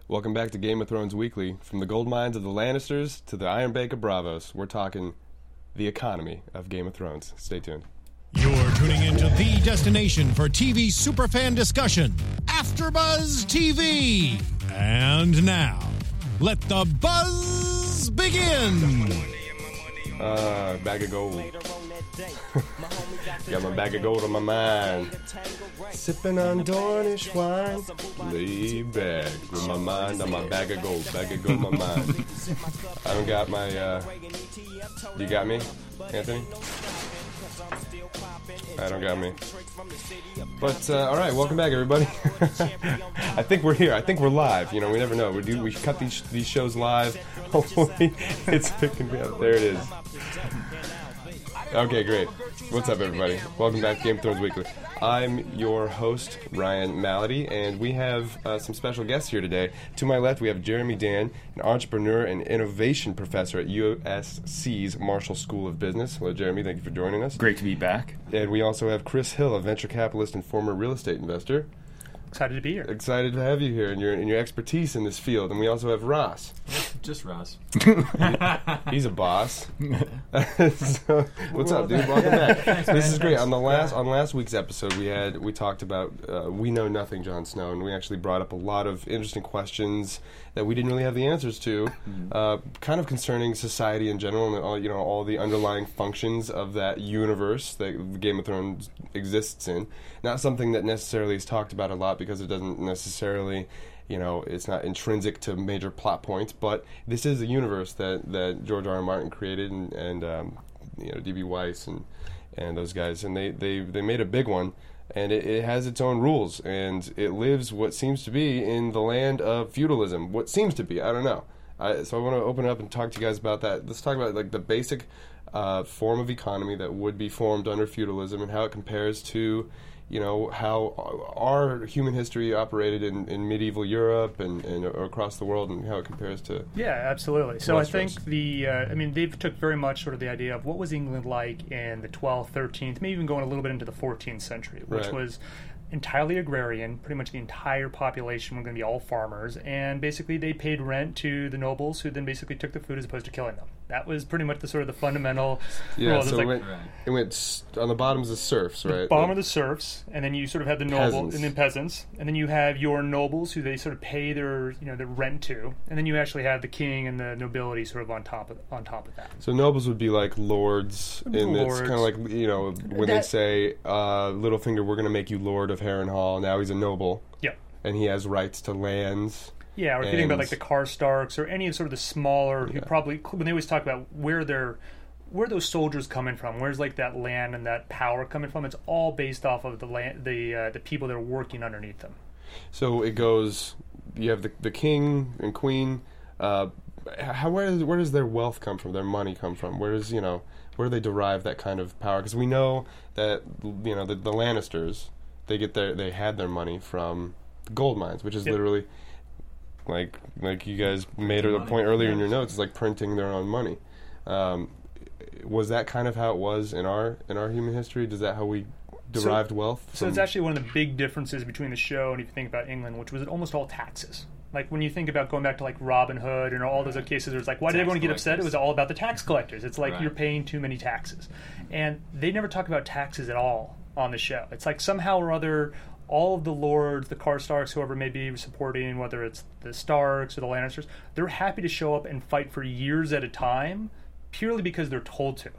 Welcome back to Game of Thrones Weekly. From the gold mines of the Lannisters to the Iron Bank of Braavos, we're talking the economy of Game of Thrones. Stay tuned. You're tuning into the destination for TV superfan discussion, AfterBuzz TV. And now, let the buzz begin. Bag of gold. Got my bag of gold on my mind. Sipping on Dornish wine. Lay back with my mind on my bag of gold. Bag of gold on my mind. I don't got my, you got me, Anthony? I don't got me. But, alright, welcome back, everybody. I think we're here. I think we're live. You know, we never know. We cut these shows live. Hopefully, it's picking me up. There it is. Okay, great. What's up, everybody? Welcome back to Game of Thrones Weekly. I'm your host, Ryan Malady, and we have some special guests here today. To my left, we have Jeremy Dan, an entrepreneur and innovation professor at USC's Marshall School of Business. Hello, Jeremy. Thank you for joining us. Great to be back. And we also have Chris Hill, a venture capitalist and former real estate investor. Excited to be here. Excited to have you here and your expertise in this field. And we also have Ross. Just Ross. He's a boss. So, what's up, dude? Welcome back. This is great. On last week's episode, we talked about We Know Nothing, Jon Snow, and we actually brought up a lot of interesting questions that we didn't really have the answers to, kind of concerning society in general and all the underlying functions of that universe that Game of Thrones exists in. Not something that necessarily is talked about a lot because it doesn't necessarily, it's not intrinsic to major plot points, but this is a universe that George R. R. Martin created and D.B. Weiss and those guys, and they made a big one, and it has its own rules, and it lives what seems to be in the land of feudalism. What seems to be, I don't know. So I want to open up and talk to you guys about that. Let's talk about the basic form of economy that would be formed under feudalism and how it compares to how our human history operated in medieval Europe and across the world, and how it compares to... Yeah, absolutely. So Westeros. I think they took very much sort of the idea of what was England like in the 12th, 13th, maybe even going a little bit into the 14th century, which was entirely agrarian. Pretty much the entire population were going to be all farmers, and basically they paid rent to the nobles, who then basically took the food as opposed to killing them. That was pretty much the sort of the fundamental rule. So it went on the bottoms of serfs, right? The bottom of the serfs, and then you sort of had the nobles and then peasants, and then you have your nobles who they sort of pay their their rent to, and then you actually have the king and the nobility sort of on top of that. So nobles would be like lords, and it's kind of like when they say Littlefinger, we're going to make you lord of Harrenhal. Now he's a noble. Yeah, and he has rights to lands. Yeah, or if you think about like the Karstarks or any of sort of the smaller, who probably, when they always talk about where those soldiers coming from, where's like that land and that power coming from, it's all based off of the land, the people that are working underneath them. So it goes, you have the king and queen. Where does their wealth come from? Their money come from? Where do they derive that kind of power? Because we know that the Lannisters, they had their money from gold mines, which is literally. Like you guys made a point earlier in your notes, it's like printing their own money. Was that kind of how it was in our human history? Is that how we derived wealth? So it's actually one of the big differences between the show and if you think about England, which was almost all taxes. Like when you think about going back to like Robin Hood and all those other cases, where it's like, why did everyone get upset? It was all about the tax collectors. It's like you're paying too many taxes, and they never talk about taxes at all on the show. It's like somehow or other, all of the lords, the Karstarks, whoever may be supporting, whether it's the Starks or the Lannisters, they're happy to show up and fight for years at a time, purely because they're told to,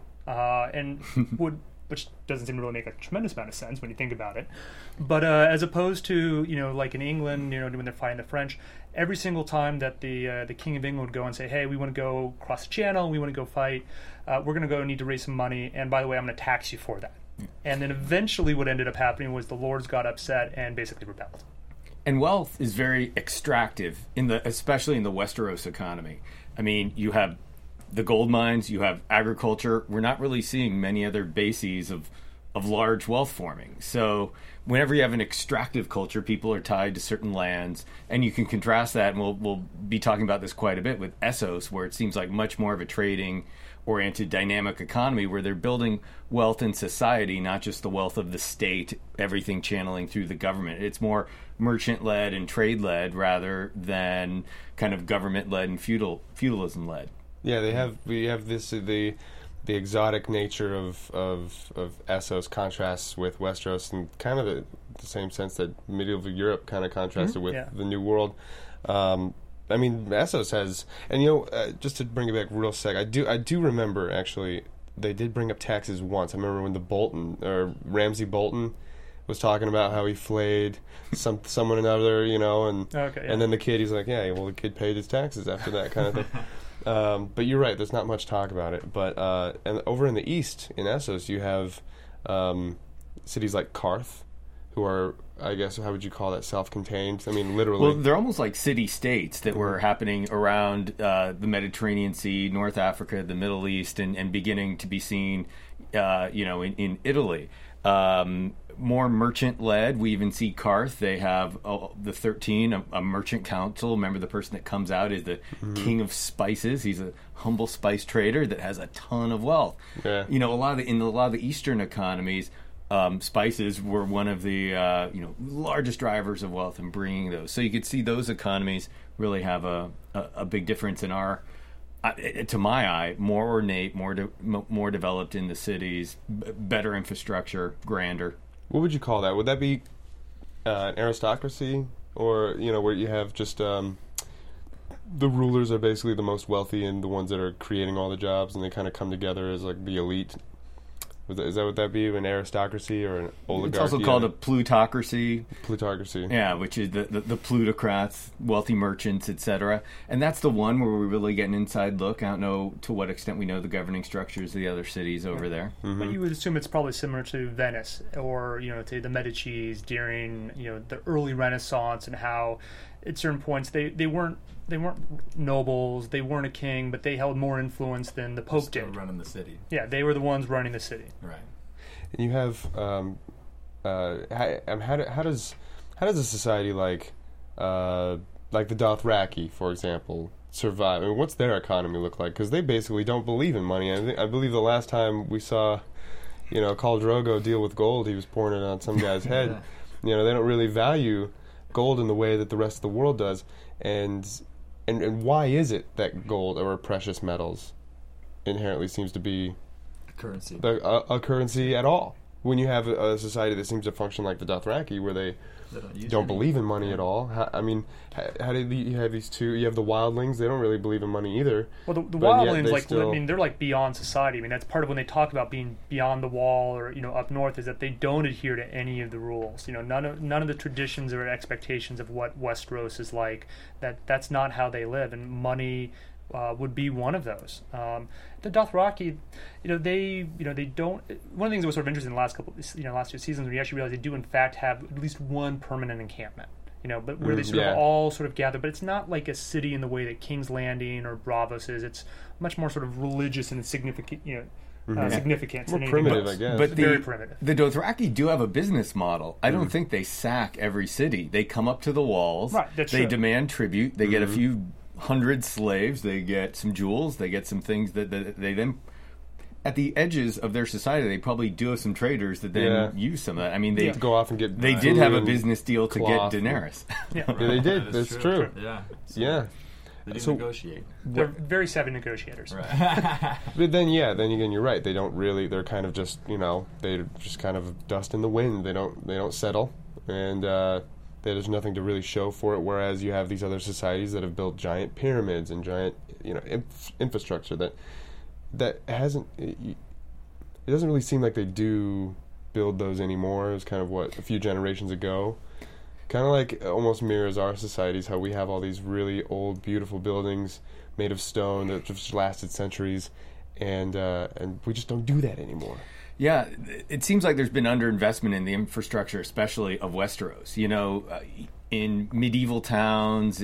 which doesn't seem to really make a tremendous amount of sense when you think about it. But as opposed to like in England, when they're fighting the French, every single time that the King of England would go and say, hey, we want to go across the channel, we want to go fight, we're going to need to raise some money, and by the way, I'm going to tax you for that. And then eventually what ended up happening was the lords got upset and basically rebelled. And wealth is very extractive, especially in the Westeros economy. I mean, you have the gold mines, you have agriculture. We're not really seeing many other bases of large wealth forming. So whenever you have an extractive culture, people are tied to certain lands, and you can contrast that, and we'll be talking about this quite a bit with Essos, where it seems like much more of a trading-oriented dynamic economy where they're building wealth in society, not just the wealth of the state, everything channeling through the government. It's more merchant-led and trade-led rather than kind of government-led and feudalism-led. Yeah, we have this the exotic nature of Essos contrasts with Westeros, in kind of the same sense that medieval Europe kind of contrasted with the New World. I mean, Essos has, and just to bring it back real sec, I do remember actually they did bring up taxes once. I remember when Ramsay Bolton was talking about how he flayed someone or another, and then the kid, he's like, yeah, well, the kid paid his taxes after that kind of thing. But you're right, there's not much talk about it. But and over in the east, in Essos, you have cities like Qarth, who are, I guess, how would you call that, self-contained? I mean, literally. Well, they're almost like city-states that were happening around the Mediterranean Sea, North Africa, the Middle East, and beginning to be seen, in Italy. More merchant-led. We even see Qarth. They have the 13, a merchant council. Remember, the person that comes out is the king of spices. He's a humble spice trader that has a ton of wealth. Yeah. In a lot of the Eastern economies, spices were one of the largest drivers of wealth in bringing those. So you could see those economies really have a big difference in our. To my eye, more ornate, more developed in the cities, better infrastructure, grander. What would you call that? Would that be an aristocracy, or where you have just the rulers are basically the most wealthy and the ones that are creating all the jobs, and they kind of come together as like the elite? Is that what that be? An aristocracy or an oligarchy? It's also called a plutocracy. Plutocracy. Yeah, which is the plutocrats, wealthy merchants, etc. And that's the one where we really get an inside look. I don't know to what extent we know the governing structures of the other cities over there. Mm-hmm. But you would assume it's probably similar to Venice or to the Medicis during the early Renaissance, and how at certain points they weren't nobles, they weren't a king, but they held more influence than the Pope did. Running the city. Yeah, they were the ones running the city. Right. And you have how does a society like the Dothraki, for example, survive? I mean, what's their economy look like? Because they basically don't believe in money. I believe the last time we saw Khal Drogo deal with gold, he was pouring it on some guy's head. They don't really value gold in the way that the rest of the world does. And why is it that gold or precious metals inherently seems to be a currency at all? When you have a society that seems to function like the Dothraki, where they don't believe in money at all. How do you have these two? You have the wildlings. They don't really believe in money either. Well, the wildlings, they're like beyond society. I mean, that's part of when they talk about being beyond the wall or up north, is that they don't adhere to any of the rules. None of the traditions or expectations of what Westeros is like. That's not how they live, and money would be one of those. The Dothraki, they don't. One of the things that was sort of interesting in the last two seasons, when you actually realize they do in fact have at least one permanent encampment. But where they sort of all sort of gather. But it's not like a city in the way that King's Landing or Braavos is. It's much more sort of religious and significant. Significance. More primitive, I guess. But very primitive. The Dothraki do have a business model. I don't think they sack every city. They come up to the walls. Right. That's they true. demand tribute. They get a few 100 slaves, they get some jewels, they get some things that they then, at the edges of their society, they probably do have some traders that then use some of that. I mean, they go off and get. They did have a business deal to get Daenerys. Yeah, they did. That's true. Yeah. Yeah. They didn't negotiate. They're very savvy negotiators. Right. But then again, you're right. They don't really. They're kind of just they just kind of dust in the wind. They don't settle, and there's nothing to really show for it. Whereas you have these other societies that have built giant pyramids and giant infrastructure that hasn't. It doesn't really seem like they do build those anymore. It was kind of a few generations ago. Kind of like almost mirrors our societies, how we have all these really old, beautiful buildings made of stone that just lasted centuries, and we just don't do that anymore. Yeah, it seems like there's been underinvestment in the infrastructure, especially of Westeros. In medieval towns,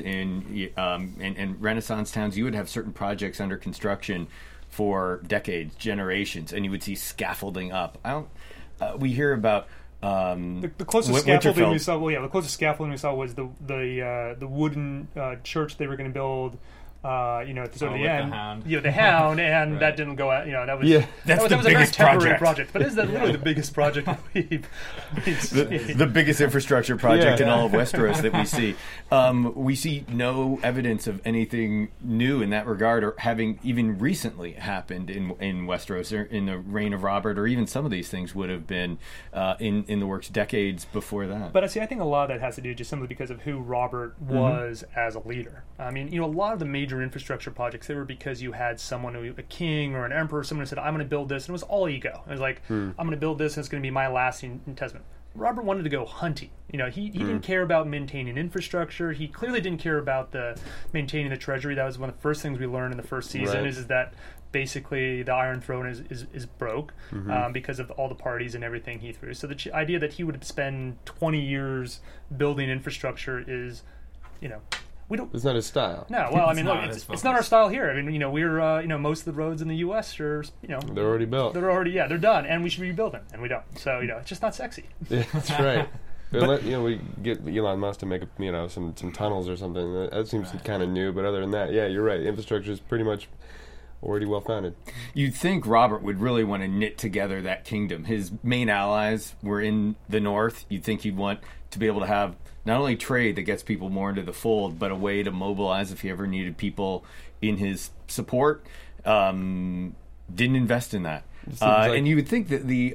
in Renaissance towns, you would have certain projects under construction for decades, generations, and you would see scaffolding up. we hear about the closest scaffolding we saw. Well, yeah, the closest scaffolding we saw was the wooden church they were going to build. At the sort of the end, the Hound, and right. That didn't go out. That was that was a very temporary project. But is that literally the biggest project we've seen? The biggest infrastructure project in all of Westeros that we see. We see no evidence of anything new in that regard, or having even recently happened in Westeros, or in the reign of Robert, or even some of these things would have been in the works decades before that. But I think a lot of that has to do just simply because of who Robert was as a leader. I mean, a lot of the major infrastructure projects, they were because you had someone, a king or an emperor, someone who said, I'm going to build this, and it was all ego. It was like, I'm going to build this, and it's going to be my lasting testament. Robert wanted to go hunting. He didn't care about maintaining infrastructure. He clearly didn't care about maintaining the treasury. That was one of the first things we learned in the first season, right. is that basically the Iron Throne is broke because of all the parties and everything he threw. So the idea that he would spend 20 years building infrastructure is, we don't. It's not his style. No, well, I mean, look, it's not our style here. I mean, we're most of the roads in the U.S. are, they're already built. They're done, and we should rebuild them, and we don't. So, it's just not sexy. Yeah, that's right. But, we get Elon Musk to make some tunnels or something. That seems kind of new, but other than that, yeah, you're right. Infrastructure is pretty much already well founded. You'd think Robert would really want to knit together that kingdom. His main allies were in the north. You'd think he'd want to be able to have not only trade that gets people more into the fold, but a way to mobilize if he ever needed people in his support. Didn't invest in that. And you would think that the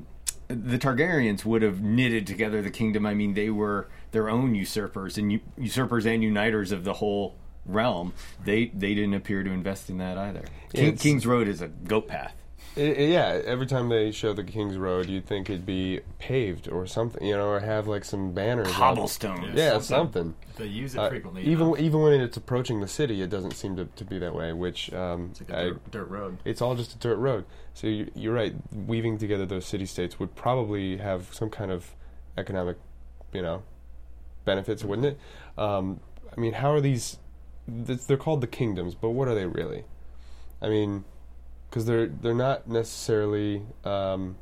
Targaryens would have knitted together the kingdom. I mean, they were their own usurpers and uniters of the whole realm. They didn't appear to invest in that either. King's Road is a goat path. Every time they show the King's Road, you'd think it'd be paved or something, or have some banners. Cobblestone. Something. They use it frequently. Even when it's approaching the city, it doesn't seem to be that way, which... it's like a dirt road. It's all just a dirt road. So you're right. Weaving together those city-states would probably have some kind of economic, benefits, wouldn't it? I mean, how are these... They're called the kingdoms, but what are they really? I mean... Because they're not necessarily, they're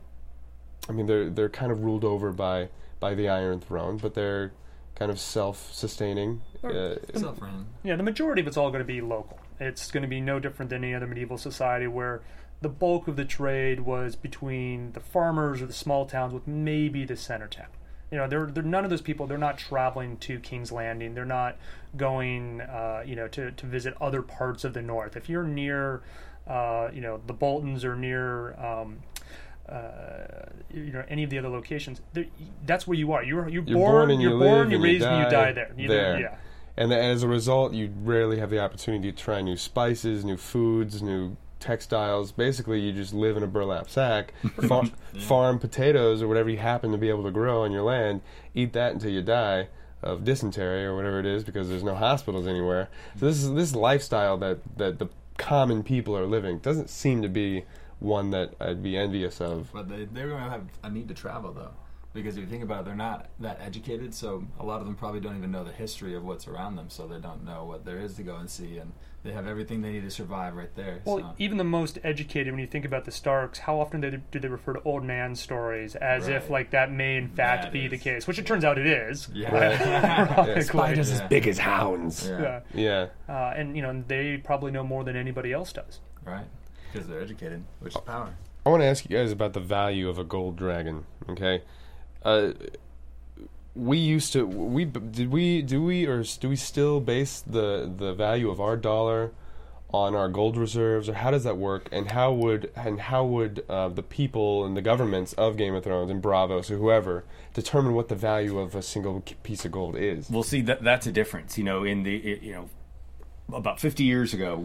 kind of ruled over by the Iron Throne, but they're kind of self-sustaining. Self-run. Yeah, the majority of it's all going to be local. It's going to be no different than any other medieval society where the bulk of the trade was between the farmers or the small towns with maybe the center town. They're none of those people. They're not traveling to King's Landing. They're not going, to visit other parts of the north. If you're near... the Boltons are near, any of the other locations. That's where you are. You're born, you're raised, and you die there. Yeah. And as a result, you rarely have the opportunity to try new spices, new foods, new textiles. Basically, you just live in a burlap sack, farm potatoes or whatever you happen to be able to grow on your land, eat that until you die of dysentery or whatever it is, because there's no hospitals anywhere. So this lifestyle that the common people are living doesn't seem to be one that I'd be envious of. But they're going to have a need to travel, though, because if you think about it, they're not that educated, so a lot of them probably don't even know the history of what's around them, so they don't know what there is to go and see, and they have everything they need to survive right there. Well, even the most educated, when you think about the Starks, how often do they refer to old man stories as if that may in fact be the case, which it turns out it is. Yeah. Spiders as big as hounds. Yeah. And they probably know more than anybody else does. Right. Because they're educated, which is power. I want to ask you guys about the value of a gold dragon. Okay. Do we still base the value of our dollar on our gold reserves, or how does that work? And how would the people and the governments of Game of Thrones and Braavos or whoever determine what the value of a single piece of gold is? Well, see, that's a difference. About 50 years ago,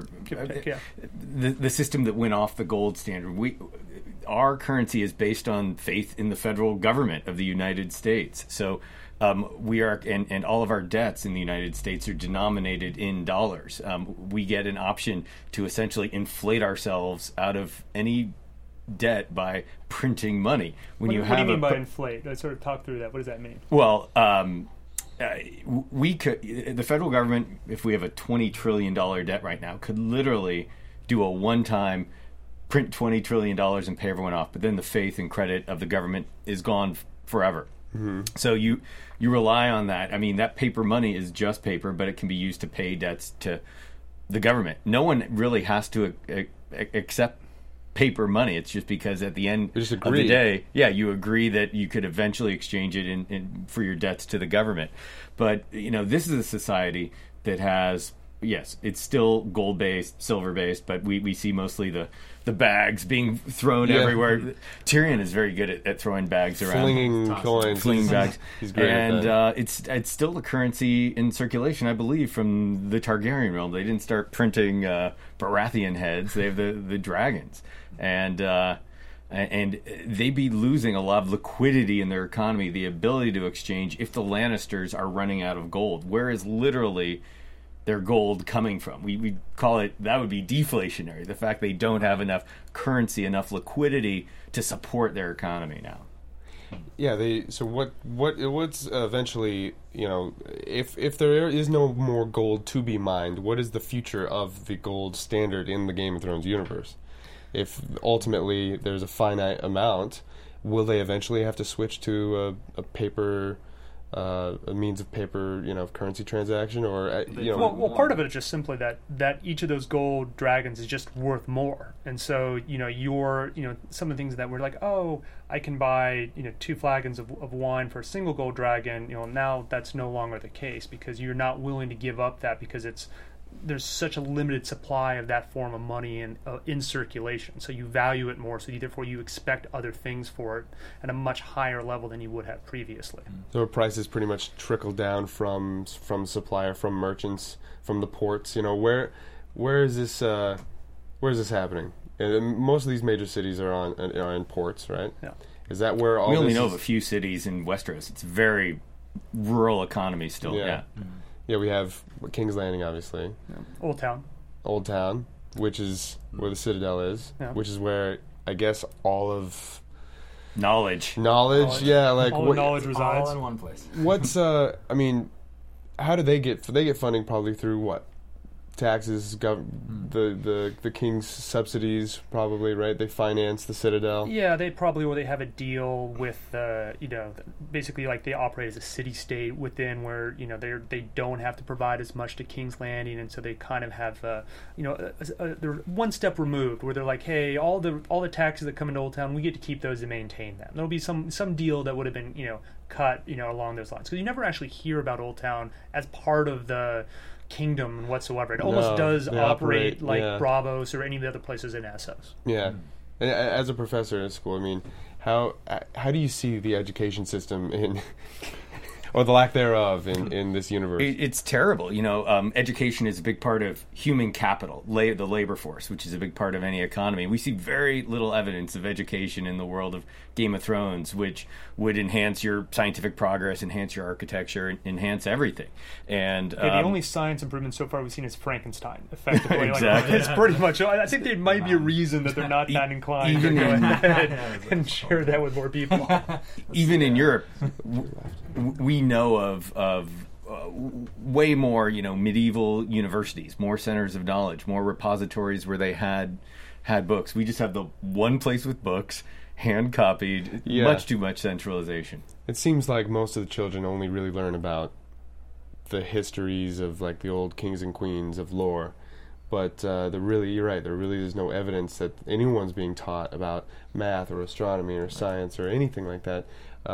the system that went off the gold standard, our currency is based on faith in the federal government of the United States. So we are, and all of our debts in the United States are denominated in dollars. We get an option to essentially inflate ourselves out of any debt by printing money. What do you mean by inflate? Let's sort of talk through that. What does that mean? Well, we could, the federal government, if we have a $20 trillion debt right now, could literally do a one-time print $20 trillion and pay everyone off, but then the faith and credit of the government is gone forever. So you rely on that. I mean, that paper money is just paper, but it can be used to pay debts to the government. No one really has to accept paper money. It's just because at the end of the day, you agree that you could eventually exchange it for your debts to the government. But, this is a society that has, yes, it's still gold-based, silver-based, but we see mostly the bags being thrown everywhere. Tyrion is very good at throwing bags around. Flinging coins. Flinging bags. He's great at that. It's still the currency in circulation, I believe, from the Targaryen realm. They didn't start printing Baratheon heads. They have the dragons. And they'd be losing a lot of liquidity in their economy, the ability to exchange, if the Lannisters are running out of gold. Where is literally their gold coming from? We call it, that would be deflationary, the fact they don't have enough currency, enough liquidity to support their economy now. Yeah, so what's eventually, if there is no more gold to be mined, what is the future of the gold standard in the Game of Thrones universe? If ultimately there's a finite amount, will they eventually have to switch to a paper, a means of paper, currency transaction, or Well, part of it is just simply that each of those gold dragons is just worth more, and so some of the things that were like, oh, I can buy 2 flagons of wine for a single gold dragon. Now that's no longer the case because you're not willing to give up that because there's such a limited supply of that form of money in circulation, so you value it more, so therefore you expect other things for it at a much higher level than you would have previously. So prices pretty much trickle down from supplier, from merchants, from the ports. Where is this happening? And most of these major cities are in ports, right? Yeah. Is that where all? We only know of a few cities in Westeros. It's a very rural economy still. Yeah. Yeah, we have King's Landing, obviously. Yeah. Old Town, which is where the Citadel is, which is where I guess all of knowledge. Yeah, like all the knowledge resides all in one place. What's how do they get funding? Probably through what? Taxes, the king's subsidies, probably, right? They finance the Citadel. Yeah, they have a deal with basically like they operate as a city-state within where they don't have to provide as much to King's Landing, and so they kind of have they're one step removed where they're like, hey, all the taxes that come into Old Town, we get to keep those and maintain them. There'll be some deal that would have been cut along those lines, because you never actually hear about Old Town as part of the kingdom whatsoever. It almost does operate like Bravos or any of the other places in Essos. Yeah. And as a professor at school, how do you see the education system in or the lack thereof in this universe? It's terrible. Education is a big part of human capital, the labor force, which is a big part of any economy. We see very little evidence of education in the world of Game of Thrones, which would enhance your scientific progress, enhance your architecture, enhance everything. And the only science improvement so far we've seen is Frankenstein, effectively. Exactly. It's pretty much. I think there might be a reason that they're not that inclined to go ahead and share that with more people. Even in Europe, we know of way more, medieval universities, more centers of knowledge, more repositories where they had books. We just have the one place with books, hand copied, much too much centralization. It seems like most of the children only really learn about the histories of like the old kings and queens of lore, but you're right, there really is no evidence that anyone's being taught about math or astronomy or science or anything like that.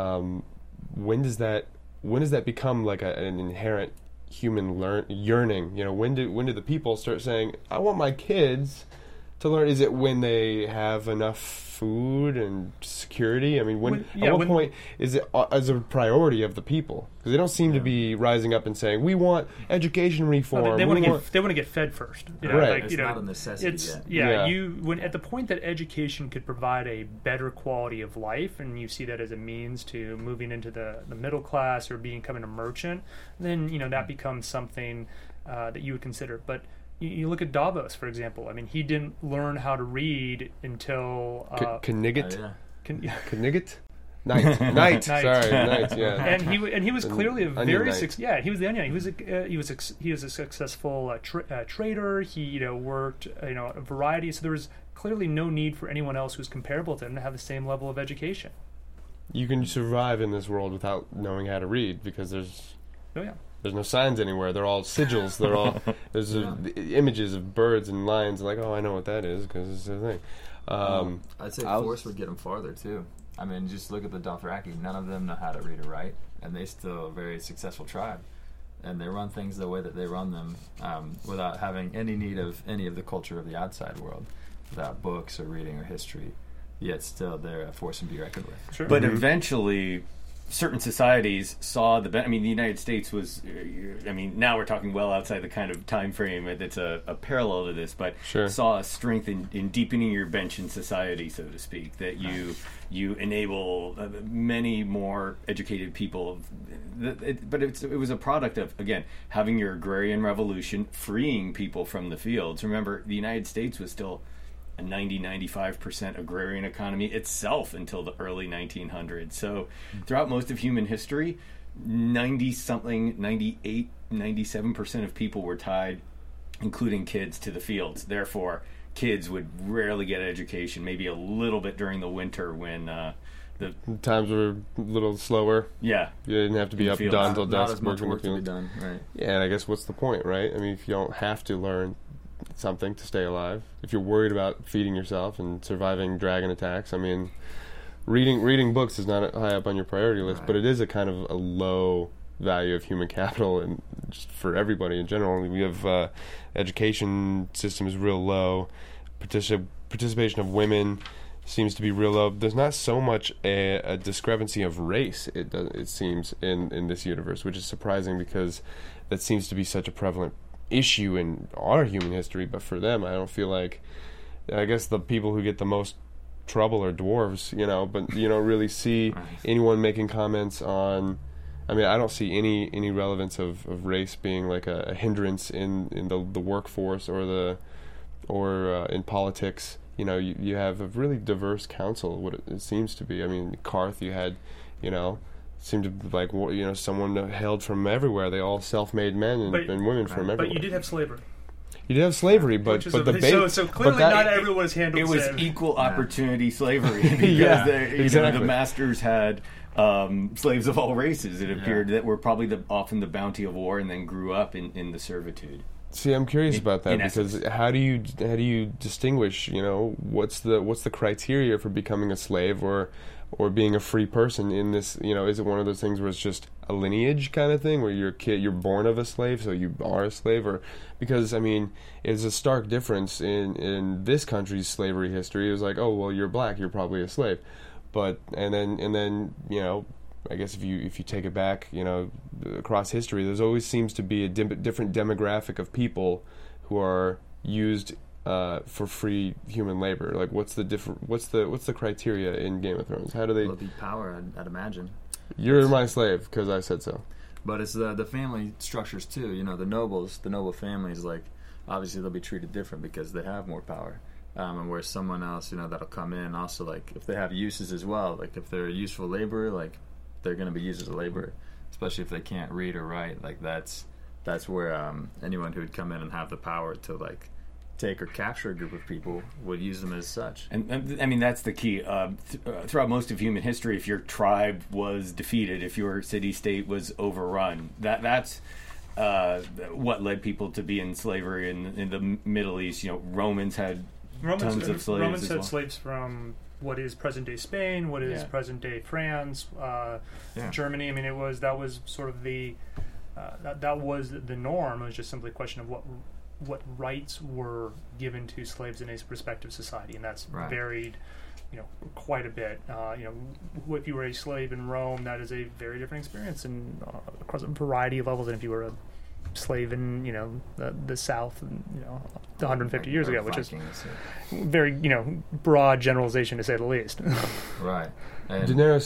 When does that become like an inherent human yearning? When do the people start saying, I want my kids to learn? Is it when they have enough food and security? At what point is it as a priority of the people? Because they don't seem to be rising up and saying, we want education reform. No, they want to get fed first. Right. It's not a necessity yet. When at the point that education could provide a better quality of life, and you see that as a means to moving into the middle class or becoming a merchant, then that becomes something that you would consider. But you look at Davos, for example. He didn't learn how to read until Knigget. Knigget? Knight. Sorry, Knight. Yeah. And he was clearly a very Knight. He was the Onion. He was a successful trader. He worked a variety. So there was clearly no need for anyone else who's comparable to them to have the same level of education. You can survive in this world without knowing how to read because there's Oh, there's no signs anywhere. They're all sigils. They're all there's images of birds and lions. Like, oh, I know what that is because it's a thing. I'd say force would get them farther too. I mean, just look at the Dothraki. None of them know how to read or write, and they still a very successful tribe. And they run things the way that they run them, without having any need of any of the culture of the outside world, without books or reading or history. Yet still, they're a force to be reckoned with. Sure. But eventually, certain societies saw the the United States was, now we're talking well outside the kind of time frame that's a parallel to this, but saw a strength in deepening your bench in society, so to speak, that you enable many more educated people. But it was a product of, again, having your agrarian revolution, freeing people from the fields. Remember, the United States was still a 90-95% agrarian economy itself until the early 1900s. So throughout most of human history, 97% of people were tied, including kids, to the fields. Therefore, kids would rarely get education, maybe a little bit during the winter when the times were a little slower. Yeah. You didn't have to be up and down until not dusk. as much work to be done, right? Yeah, and I guess what's the point, right? I mean, if you don't have to learn something to stay alive, if you're worried about feeding yourself and surviving dragon attacks, I mean, reading books is not high up on your priority list, but it is a kind of a low value of human capital, and just for everybody in general. We have education system is real low. Participation of women seems to be real low. There's not so much a discrepancy of race, it seems, in this universe, which is surprising because that seems to be such a prevalent issue in our human history. But for them, I don't feel like, I guess the people who get the most trouble are dwarves, but you don't really see anyone making comments on, I mean, I don't see any relevance of race being like a hindrance in the workforce or in politics. You have a really diverse council, what it seems to be. I mean, Karth, you had, seemed to be like, someone hailed from everywhere. They all self-made men and women from everywhere. But you did have slavery. You did have slavery, but the base. So clearly not everyone was handled. It was equal opportunity slavery because the masters had slaves of all races. It appeared that were probably often the bounty of war, and then grew up in the servitude. See, I'm curious about that because how do you distinguish? What's the criteria for becoming a slave or being a free person in this? Is it one of those things where it's just a lineage kind of thing where you're born of a slave, so you are a slave, or because I mean, it's a stark difference in this country's slavery history. It was like, oh well, you're black, you're probably a slave, and then I guess if you take it back, across history, there's always seems to be a different demographic of people who are used for free human labor. Like, what's the criteria in Game of Thrones? How do they? Well, the power, I'd imagine. You're my slave because I said so. But it's the family structures too. The noble families, like obviously they'll be treated different because they have more power. And whereas someone else, that'll come in also, like if they have uses as well, like if they're a useful laborer, like they're going to be used as a laborer, especially if they can't read or write. Like that's where anyone who would come in and have the power to like take or capture a group of people would use them as such. And I mean, that's the key. Throughout most of human history, if your tribe was defeated, if your city-state was overrun, that's what led people to be in slavery in the Middle East. Romans had tons of slaves. Romans had slaves from what is present-day Spain, what is present-day France, Germany. I mean, that was sort of the that was the norm. It was just simply a question of what rights were given to slaves in a respective society, and that's varied, quite a bit. If you were a slave in Rome, that is a very different experience, and across a variety of levels than if you were a slave in the South, 150 years ago, which is very broad generalization to say the least. Right. And Daenerys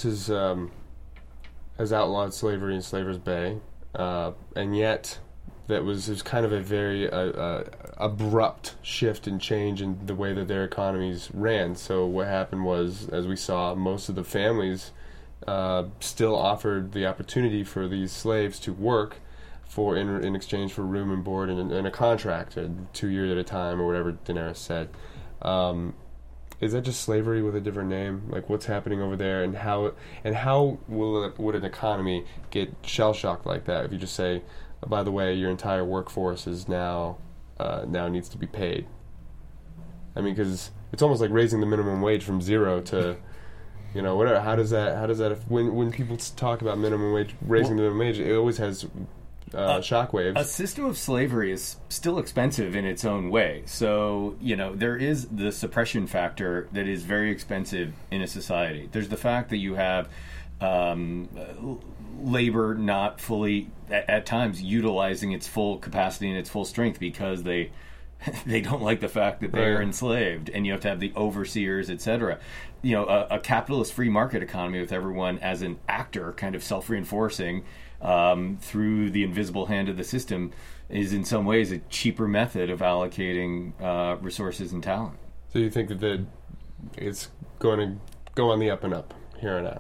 has outlawed slavery in Slaver's Bay, and yet it was kind of a very abrupt shift and change in the way that their economies ran. So what happened was, as we saw, most of the families still offered the opportunity for these slaves to work in exchange for room and board and a contract, 2 years at a time or whatever Daenerys said. Is that just slavery with a different name? Like, what's happening over there, and how would an economy get shell shocked like that if you just say, oh, by the way, your entire workforce is now needs to be paid? I mean, because it's almost like raising the minimum wage from 0 to, whatever. How does that when people talk about minimum wage, raising the minimum wage, it always has shockwaves. A system of slavery is still expensive in its own way. So, there is the suppression factor that is very expensive in a society. There's the fact that you have labor not fully, at times, utilizing its full capacity and its full strength because they don't like the fact that they're enslaved, and you have to have the overseers, etc. A capitalist free market economy with everyone as an actor, kind of self-reinforcing, through the invisible hand of the system, is in some ways a cheaper method of allocating resources and talent. So you think that it's going to go on the up and up here and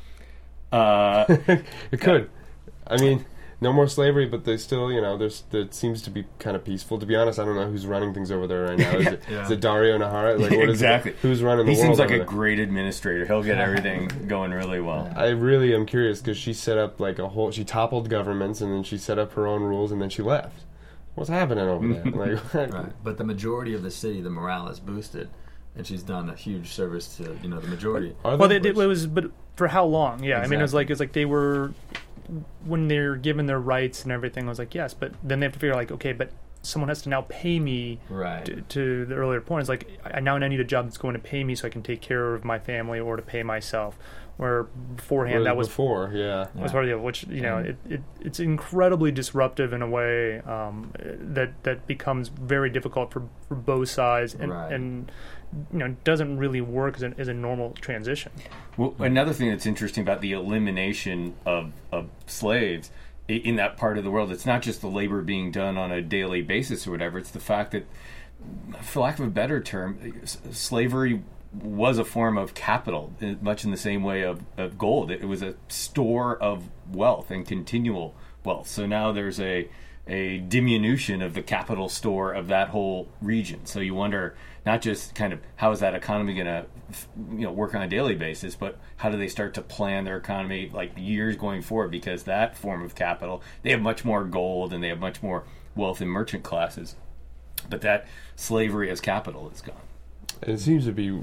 out? It could. I mean, no more slavery, but they still, it seems to be kind of peaceful. To be honest, I don't know who's running things over there right now. Is it Dario Nahara? Like, what exactly. Is it? Who's running the world? He seems like a there? great administrator. He'll get everything going really well. I really am curious because she set up she toppled governments, and then she set up her own rules, and then she left. What's happening over there? Right. But the majority of the city, the morale is boosted, and she's done a huge service to the majority. But for how long? Yeah, Exactly. I mean, it was like they were, when they're given their rights and everything, I was like, yes, but then they have to figure okay, but someone has to now pay me. Right. To the earlier point, it's like I now need a job that's going to pay me so I can take care of my family or to pay myself. Where beforehand that was before, was part of the, which it's incredibly disruptive in a way that becomes very difficult for both sides and doesn't really work as a normal transition. Well, another thing that's interesting about the elimination of slaves in that part of the world, it's not just the labor being done on a daily basis or whatever. It's the fact that, for lack of a better term, slavery was a form of capital, much in the same way of gold. It was a store of wealth and continual wealth. So now there's a diminution of the capital store of that whole region. So you wonder not just kind of how is that economy going to work on a daily basis, but how do they start to plan their economy like years going forward? Because that form of capital, they have much more gold and they have much more wealth in merchant classes. But that slavery as capital is gone. It seems to be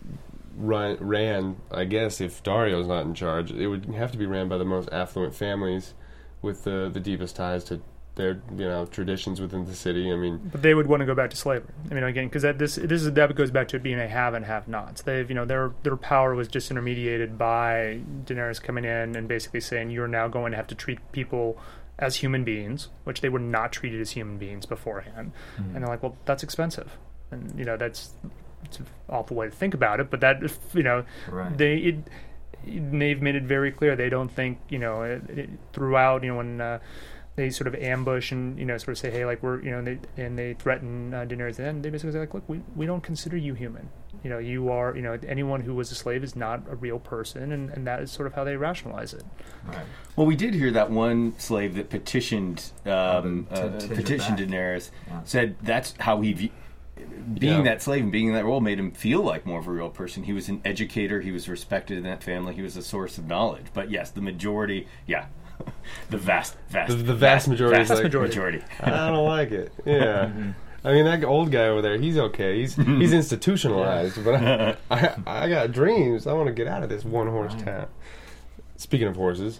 ran, I guess, if Dario's not in charge, it would have to be ran by the most affluent families with the deepest ties to their traditions within the city. I mean, but they would want to go back to slavery. I mean, again, because that goes back to it being a have and have-nots. They've their power was just intermediated by Daenerys coming in and basically saying you're now going to have to treat people as human beings, which they were not treated as human beings beforehand. Mm-hmm. And they're like, well, that's expensive, and it's an awful way to think about it, but that right. They've made it very clear they don't think throughout when they sort of ambush and sort of say, hey, like we're and they threaten Daenerys, and they basically say like, look, we don't consider you human. You are anyone who was a slave is not a real person, and that is sort of how they rationalize it. Right. Well, we did hear that one slave that petitioned Daenerys said that's how he being that slave and being in that role made him feel like more of a real person. He was an educator. He was respected in that family. He was a source of knowledge. But yes, the majority, the vast majority. I don't like it. Yeah. I mean, that old guy over there, he's okay. He's institutionalized, but I got dreams. I want to get out of this one-horse town. Speaking of horses,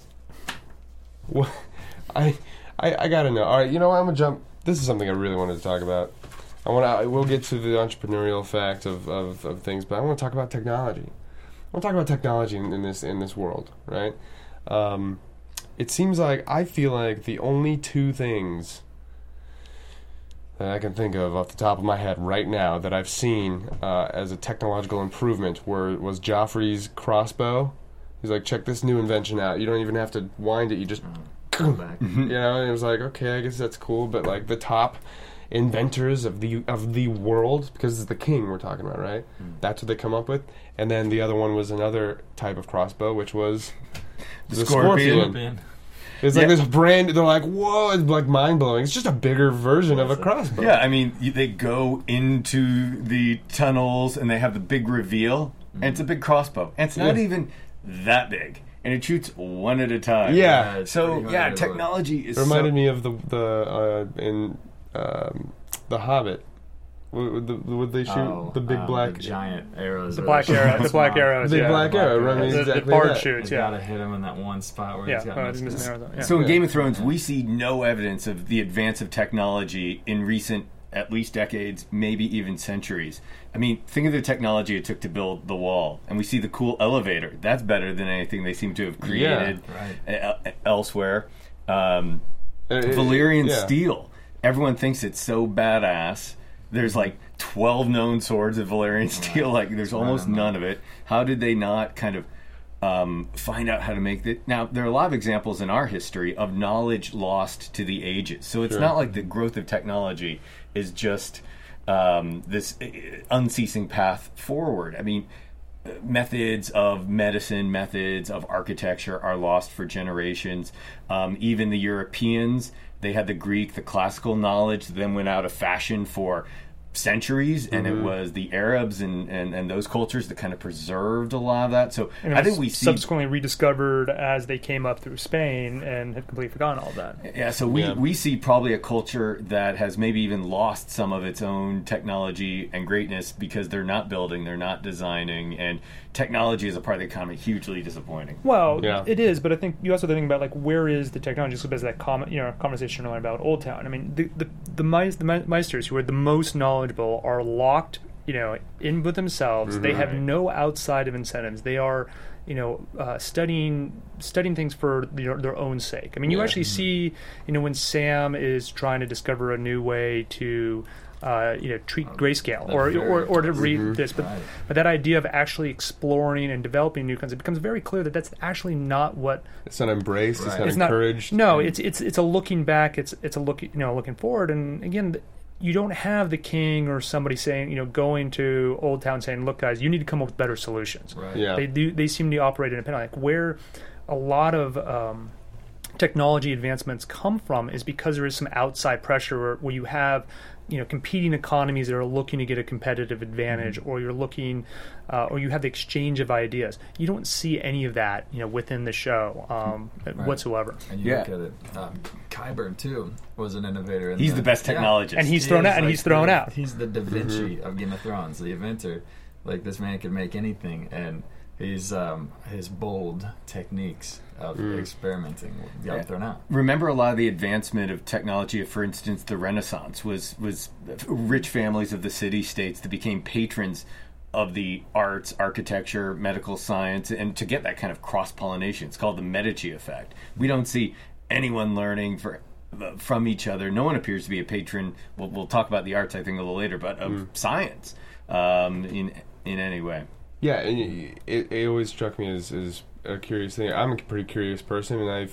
I got to know. All right, I'm going to jump. This is something I really wanted to talk about. We'll get to the entrepreneurial fact of things, but I want to talk about technology. I want to talk about technology in this world, right? It seems like I feel like the only two things that I can think of off the top of my head right now that I've seen as a technological improvement was Joffrey's crossbow. He's like, check this new invention out. You don't even have to wind it. You just back. And it was like, okay, I guess that's cool, but like the top inventors of the world, because it's the king we're talking about, right? That's what they come up with. And then the other one was another type of crossbow, which was the scorpion. It's like this brand. They're like, whoa! It's like mind blowing. It's just a bigger version of a crossbow. Yeah, I mean, they go into the tunnels and they have the big reveal, and it's a big crossbow, and it's not even that big, and it shoots one at a time. Yeah. So technology is. It reminded me of the Hobbit. Would they shoot the big black the giant arrows? The black arrows. Big black arrow. Right, The exactly bard that. shoots. You Yeah. gotta hit him in that one spot where he's got he's missing arrows. Yeah. So in Game of Thrones, we see no evidence of the advance of technology in recent, at least decades, maybe even centuries. I mean, think of the technology it took to build the wall, and we see the cool elevator. That's better than anything they seem to have created elsewhere. Valyrian steel. Everyone thinks it's so badass. There's like 12 known swords of Valyrian steel. Like, there's almost none of it. How did they not kind of find out how to make it? Now, there are a lot of examples in our history of knowledge lost to the ages. So it's not like the growth of technology is just this unceasing path forward. I mean, methods of medicine, methods of architecture are lost for generations. Even the Europeans, they had the Greek, the classical knowledge, then went out of fashion for centuries, and it was the Arabs and those cultures that kind of preserved a lot of that. So And I think we see subsequently rediscovered as they came up through Spain and had completely forgotten all of that. Yeah, so we see probably a culture that has maybe even lost some of its own technology and greatness because they're not building, they're not designing, and technology as a part of the economy hugely disappointing. Well, it is, but I think you also have to think about like where is the technology? So there's that conversation earlier about Old Town. I mean, the Meisters, who are the most knowledgeable, are locked, in with themselves. They have no outside of incentives. They are, studying things for their own sake. I mean, you actually see, when Sam is trying to discover a new way to treat grayscale or to read this, but that idea of actually exploring and developing new concepts, it becomes very clear that that's actually not what it's not embraced. It's not encouraged. No, it's a looking back. It's a looking forward. And again, you don't have the king or somebody saying, going to Old Town saying, "Look, guys, you need to come up with better solutions." Right. Yeah. They seem to operate independently. Like where a lot of technology advancements come from is because there is some outside pressure where you have competing economies that are looking to get a competitive advantage, or you're looking, or you have the exchange of ideas. You don't see any of that, within the show whatsoever. And you look at it, Qyburn too was an innovator. He's the best technologist, and he's thrown out. He's the Da Vinci of Game of Thrones, the inventor. Like, this man could make anything, and he's his bold techniques of experimenting got thrown out. Remember, a lot of the advancement of technology, for instance, the Renaissance was rich families of the city-states that became patrons of the arts, architecture, medical science, and to get that kind of cross-pollination. It's called the Medici effect. We don't see anyone learning from each other. No one appears to be a patron. We'll talk about the arts, I think, a little later, but of science in any way. Yeah, and it always struck me as a curious thing. I'm a pretty curious person, and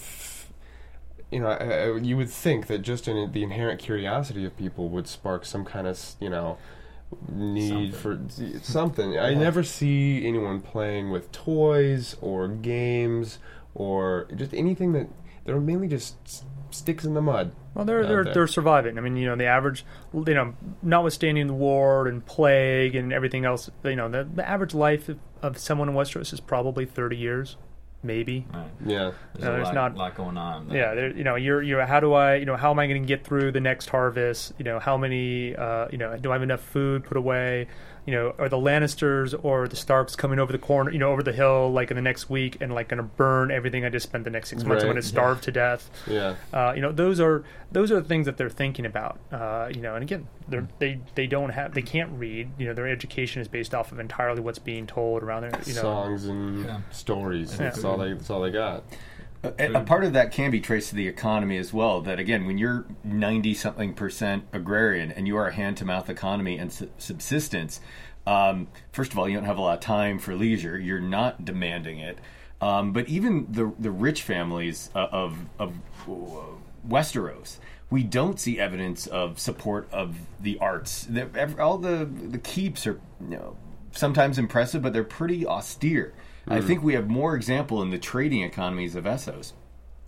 you would think that just in the inherent curiosity of people would spark some kind of, need for something. I never see anyone playing with toys or games or just anything that they're mainly just sticks in the mud. Well, they're surviving. I mean, the average, notwithstanding the war and plague and everything else, the average life of someone in Westeros is probably 30 years, maybe. Right. Yeah. There's a lot going on. Yeah. You're how am I going to get through the next harvest? How many, do I have enough food put away? Are the Lannisters or the Starks coming over the corner, over the hill, like in the next week, and like going to burn everything I just spent the next 6 months? I'm going to starve to death. Yeah. Those are the things that they're thinking about. And again, they can't read. Their education is based off of entirely what's being told around there. Songs and stories. That's all they got. A part of that can be traced to the economy as well. That, again, when you're 90-something% agrarian and you are a hand-to-mouth economy and subsistence, first of all, you don't have a lot of time for leisure. You're not demanding it. But even the rich families of Westeros, we don't see evidence of support of the arts. All the keeps are sometimes impressive, but they're pretty austere. I think we have more example in the trading economies of Essos.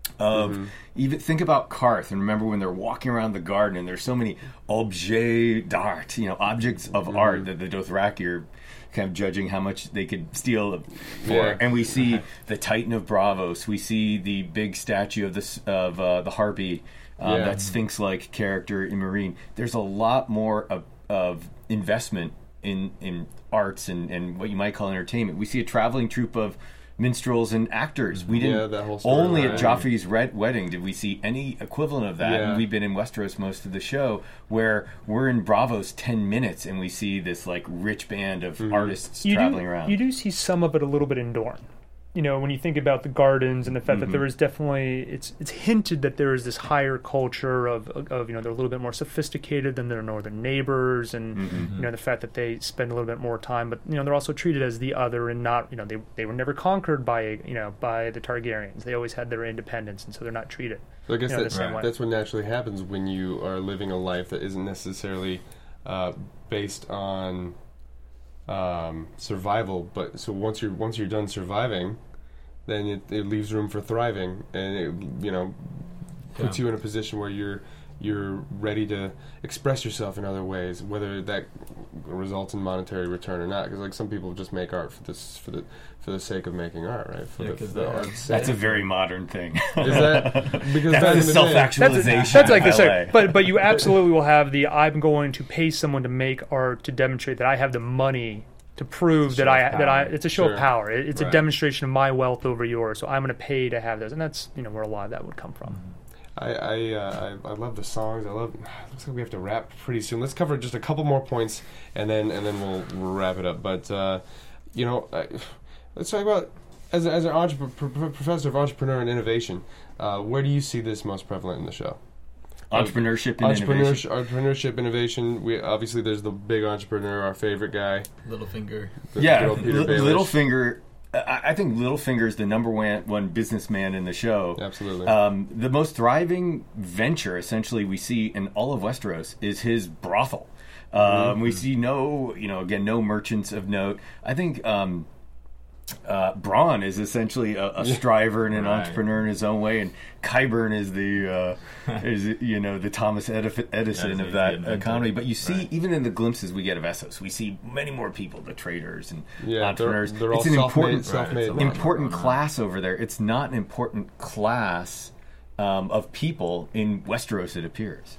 of even think about Karth, and remember when they're walking around the garden and there's so many objets d'art, objects of art that the Dothraki are kind of judging how much they could steal for. And we see the Titan of Braavos, we see the big statue of the Harpy, that Sphinx-like character in Meereen. There's a lot more of investment in arts and what you might call entertainment. We see a traveling troupe of minstrels and actors. We didn't that whole story, only at Joffrey's wedding did we see any equivalent of that. And we've been in Westeros most of the show, where we're in Braavos 10 minutes and we see this like rich band of artists traveling around. You do see some of it a little bit in Dorne. When you think about the gardens and the fact that there is definitely, it's hinted that there is this higher culture of they're a little bit more sophisticated than their northern neighbors, and the fact that they spend a little bit more time, but they're also treated as the other, and not they were never conquered by by the Targaryens. They always had their independence, and so they're not treated. So I guess that's what naturally happens when you are living a life that isn't necessarily based on survival, but so once you're done surviving, then it leaves room for thriving, and it puts you in a position where you're ready to express yourself in other ways, whether that results in monetary return or not. Because like some people just make art for the sake of making art, right? For the art's sake. That's a very modern thing. Is that because that's the self-actualization? That's like they say. But you absolutely will have I'm going to pay someone to make art to demonstrate that I have the money to prove that it's a show of power. It's a demonstration of my wealth over yours. So I'm going to pay to have those, and that's where a lot of that would come from. I love the songs. Looks like we have to wrap pretty soon. Let's cover just a couple more points, and then we'll wrap it up. But let's talk about as an professor of entrepreneur and innovation. Where do you see this most prevalent in the show? Entrepreneurship, innovation. Obviously there's the big entrepreneur, our favorite guy, Littlefinger. Littlefinger. I think Littlefinger is the number one businessman in the show. Absolutely. The most thriving venture, essentially, we see in all of Westeros is his brothel. We see no merchants of note. I think Bronn is essentially a striver and an entrepreneur in his own way, and Qyburn is the Thomas Edison of that economy. But you see, even in the glimpses we get of Essos, we see many more people, the traders and entrepreneurs. They're all it's an self-made important class over there. It's not an important class of people in Westeros, it appears.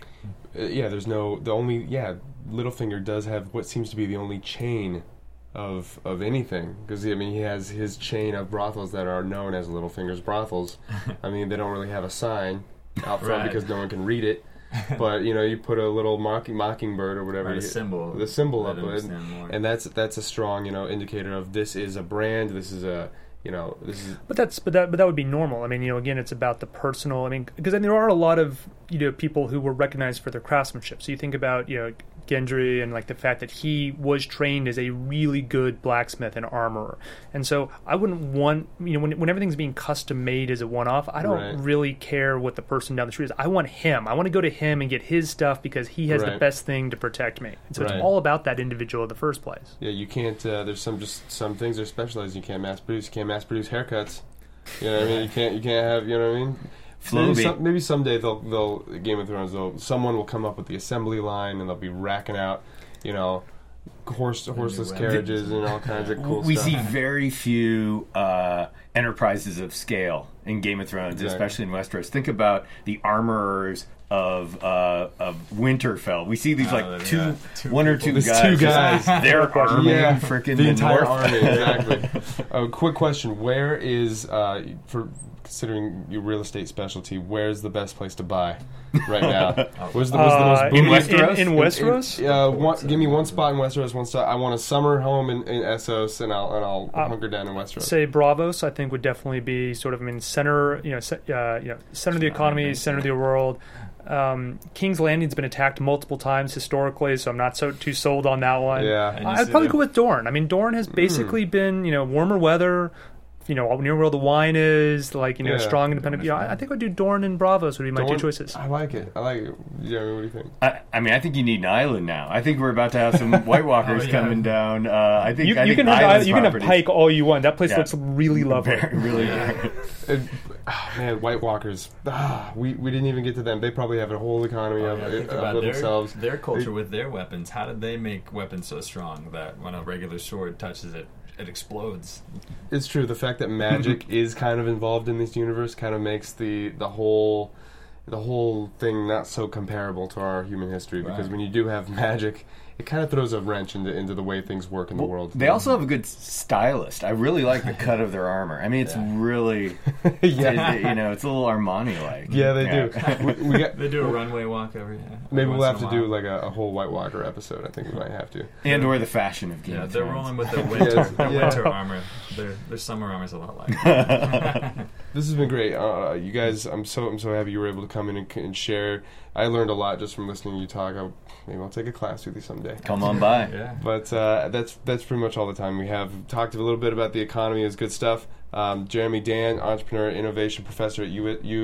Littlefinger does have what seems to be the only chain of anything, because he has his chain of brothels that are known as Littlefinger's brothels. They don't really have a sign out front because no one can read it, but you put a little mockingbird or whatever, the symbol up it, and that's a strong indicator of this is a brand. This is a But that would be normal. Again, it's about the personal. Because there are a lot of people who were recognized for their craftsmanship. So you think about Gendry and like the fact that he was trained as a really good blacksmith and armorer. And so I wouldn't want when everything's being custom made as a one-off, I don't really care what the person down the street is. I want him. I want to go to him and get his stuff because he has the best thing to protect me. And so it's all about that individual in the first place. Yeah, you can't. There's some things that are specialized. You can't mass produce. You can't mass produce haircuts. You can't have. Maybe someday they'll Game of Thrones. Someone will come up with the assembly line and they'll be racking out, horseless carriages and all kinds of cool stuff. We see very few enterprises of scale in Game of Thrones, especially in Westeros. Think about the armorers of Winterfell. We see these one or two guys. They're arming freaking the entire army. Exactly. Quick question: where is considering your real estate specialty, where's the best place to buy right now? Where's the most in Westeros? Give me one spot in Westeros. One spot. I want a summer home in Essos, and I'll hunker down in Westeros. Say Braavos, I think would definitely be sort of center, center of the economy, center of the world. King's Landing's been attacked multiple times historically, so I'm not too sold on that one. Yeah, I'd probably go with Dorne. Dorne has basically been warmer weather, near where the wine is, like, Yeah. strong, independent. I think I'd do Dorne and Bravos would be my two Dorne? choices. I like it. Jeremy, what do you think? I mean, I think you need an island now. I think we're about to have some White Walkers coming down. I think You I think can island have properties- Pike all you want. That place Yeah. looks really lovely. really. Man, White Walkers. We didn't even get to them. They probably have a whole economy of Think about themselves. their culture with their weapons. How did they make weapons so strong that when a regular sword touches it, it explodes? It's true. The fact that magic is kind of involved in this universe kind of makes the whole thing not so comparable to our human history. Because Right. when you do have magic, it kind of throws a wrench into the way things work in the world. They also have a good stylist. I really like the cut of their armor. I mean, it's really, Yeah. it's a little Armani-like. Yeah, they do. We got, They do a runway walk every. maybe we'll have once to in a do while. like a whole White Walker episode. I think we might have to. And or the fashion of Game Yeah, of they're Thrones. rolling with their Yes, their yeah. winter armor. Their summer armor's a lot like. This has been great. You guys, I'm so happy you were able to come in and share. I learned a lot just from listening to you talk. Maybe I'll take a class with you someday. Come on by. Yeah. But that's pretty much all the time we have. Talked a little bit about the economy is good stuff. Jeremy Dan, entrepreneur, innovation professor at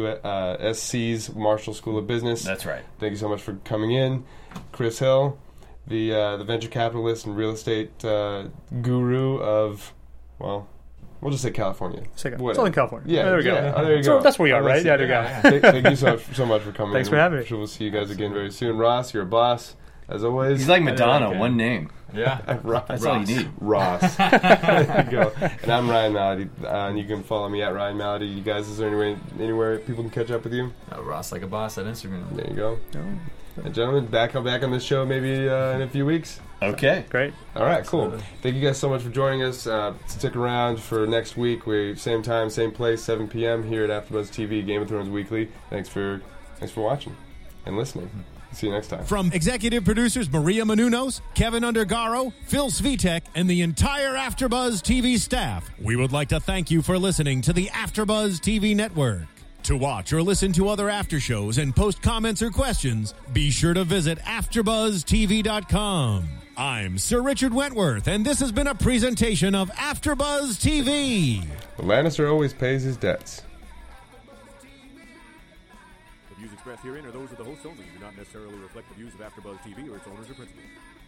USC's Marshall School of Business. That's right. Thank you so much for coming in. Chris Hill, the venture capitalist and real estate guru of, well, we'll just say California. It's all in California. Yeah, there we go. yeah. There you So go. that's where we are, right? Yeah, there we go. Thank you so much for coming. Thanks in. for having me. We'll see you guys again very soon. Ross, you're a boss, as always. He's like Madonna, Okay. one name. Yeah. Ross. That's all you need. Ross. There you go. And I'm Ryan Malady, and you can follow me at Ryan Malady. You guys, is there anywhere people can catch up with you? Ross like a boss at Instagram. There you go. And gentlemen, back on this show maybe in a few weeks. Okay. Great. All right, cool. Absolutely. Thank you guys so much for joining us. Stick around for next week. Same time, same place, 7 p.m. here at AfterBuzz TV, Game of Thrones Weekly. Thanks for watching and listening. See you next time. From executive producers Maria Menounos, Kevin Undergaro, Phil Svitek, and the entire AfterBuzz TV staff, we would like to thank you for listening to the AfterBuzz TV network. To watch or listen to other after shows and post comments or questions, be sure to visit AfterBuzzTV.com. I'm Sir Richard Wentworth, and this has been a presentation of AfterBuzz TV. The Lannister always pays his debts. The views expressed herein are those of the hosts only and do not necessarily reflect the views of AfterBuzz TV or its owners or principals.